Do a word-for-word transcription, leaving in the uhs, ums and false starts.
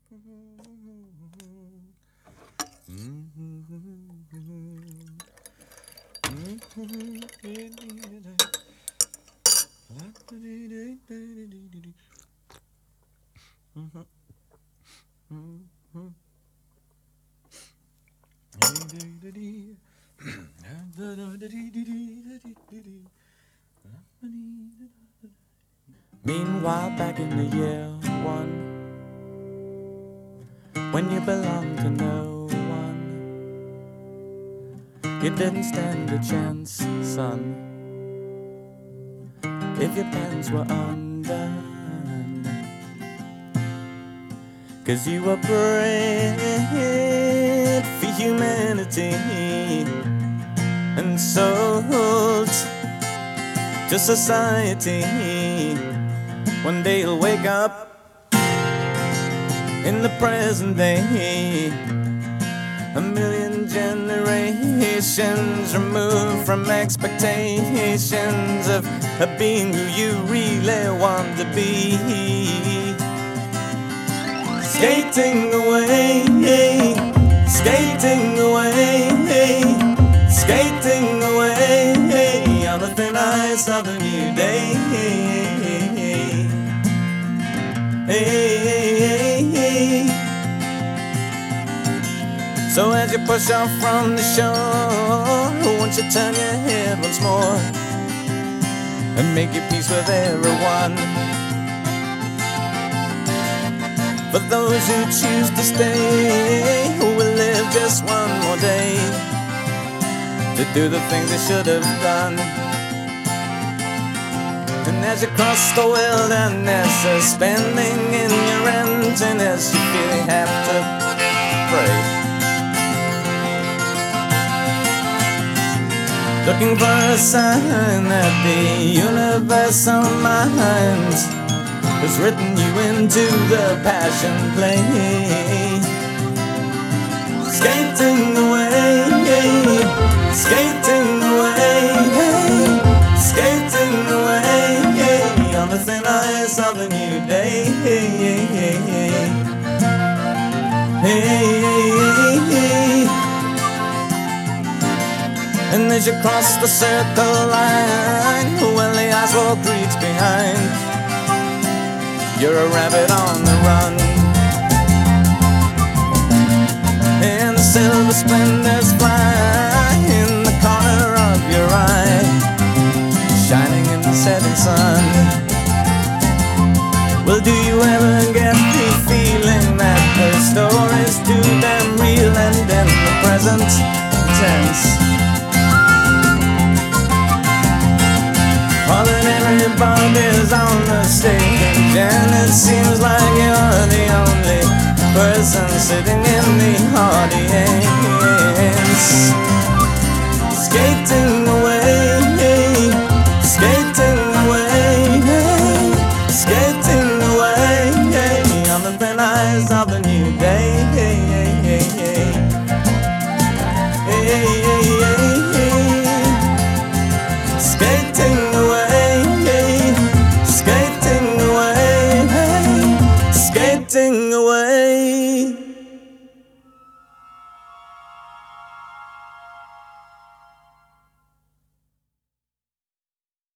Meanwhile, back in the year one, when you belonged to no one, you didn't stand a chance, son, if your pants were undone. 'Cause you were bred for humanity and sold to society. One day you'll wake up in the present day, a million generations removed from expectations of, of being who you really want to be. Skating away, skating away, skating away on the thin ice of a new day. Hey, hey, hey. So as you push off from the shore, won't you turn your head once more and make your peace with everyone? For those who choose to stay, who will live just one more day to do the things they should have done. And as you cross the wilderness, suspending in your emptiness, you feel you have to pray, looking for a sign that the universal mind has written you into the passion play. Skating away, skating away, skating away on the thin ice of a new day. Hey, and as you cross the circle line, well, the asphalt creaks behind. You're a rabbit on the run, and the silver splendors fly in the corner of your eye, shining in the setting sun. Well, do you ever get the feeling that the story's too damn real and in the present tense? All that everybody's on the stage, and it seems like you're the only person sitting